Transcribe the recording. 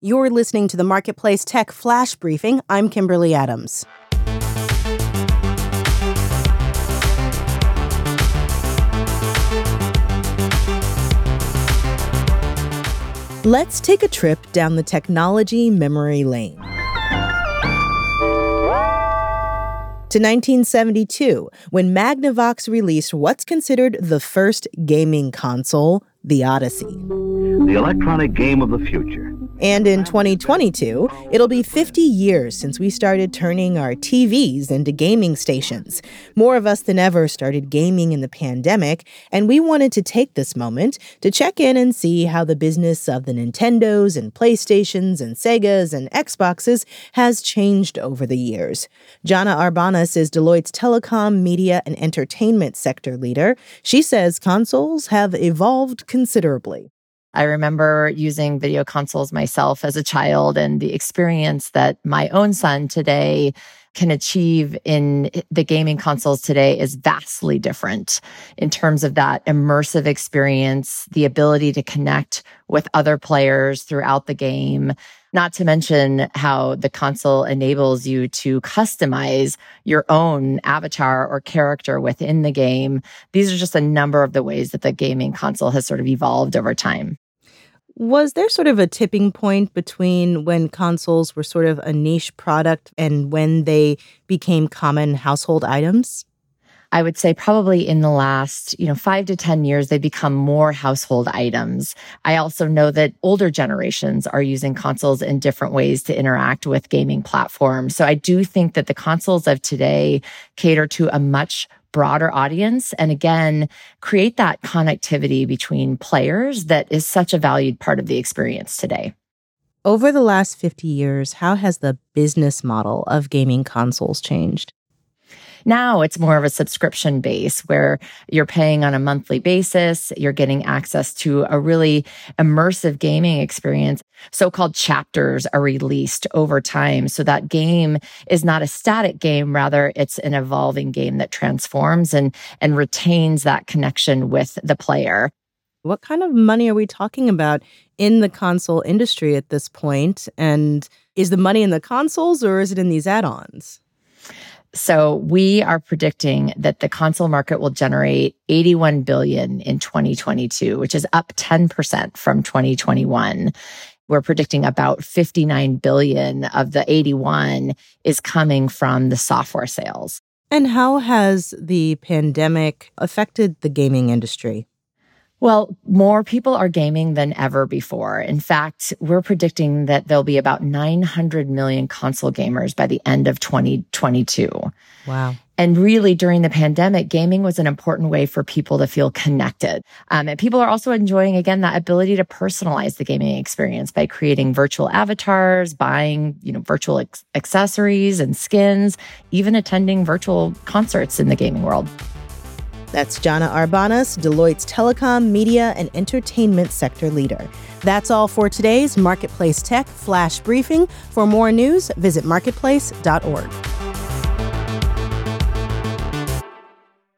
You're listening to the Marketplace Tech Flash Briefing. I'm Kimberly Adams. Let's take a trip down the technology memory lane. To 1972, when Magnavox released what's considered the first gaming console, the Odyssey. The electronic game of the future. And in 2022, it'll be 50 years since we started turning our TVs into gaming stations. More of us than ever started gaming in the pandemic, and we wanted to take this moment to check in and see how the business of the Nintendos and PlayStations and Segas and Xboxes has changed over the years. Jana Arbanas is Deloitte's telecom, media, and entertainment sector leader. She says consoles have evolved considerably. I remember using video consoles myself as a child, and the experience that my own son today can achieve in the gaming consoles today is vastly different in terms of that immersive experience, the ability to connect with other players throughout the game, not to mention how the console enables you to customize your own avatar or character within the game. These are just a number of the ways that the gaming console has sort of evolved over time. Was there sort of a tipping point between when consoles were sort of a niche product and when they became common household items? I would say probably in the last, 5 to 10 years, they become more household items. I also know that older generations are using consoles in different ways to interact with gaming platforms. So I do think that the consoles of today cater to a much broader audience and, again, create that connectivity between players that is such a valued part of the experience today. Over the last 50 years, how has the business model of gaming consoles changed? Now it's more of a subscription base where you're paying on a monthly basis. You're getting access to a really immersive gaming experience. So-called chapters are released over time. So that game is not a static game. Rather, it's an evolving game that transforms and retains that connection with the player. What kind of money are we talking about in the console industry at this point? And is the money in the consoles or is it in these add-ons? So we are predicting that the console market will generate $81 billion in 2022, which is up 10% from 2021. We're predicting about $59 billion of the 81 is coming from the software sales. And how has the pandemic affected the gaming industry? Well, more people are gaming than ever before. In fact, we're predicting that there'll be about 900 million console gamers by the end of 2022. Wow. And really, during the pandemic, gaming was an important way for people to feel connected. And people are also enjoying, again, that ability to personalize the gaming experience by creating virtual avatars, buying, virtual accessories and skins, even attending virtual concerts in the gaming world. That's Jana Arbanas, Deloitte's telecom, media, and entertainment sector leader. That's all for today's Marketplace Tech Flash Briefing. For more news, visit marketplace.org.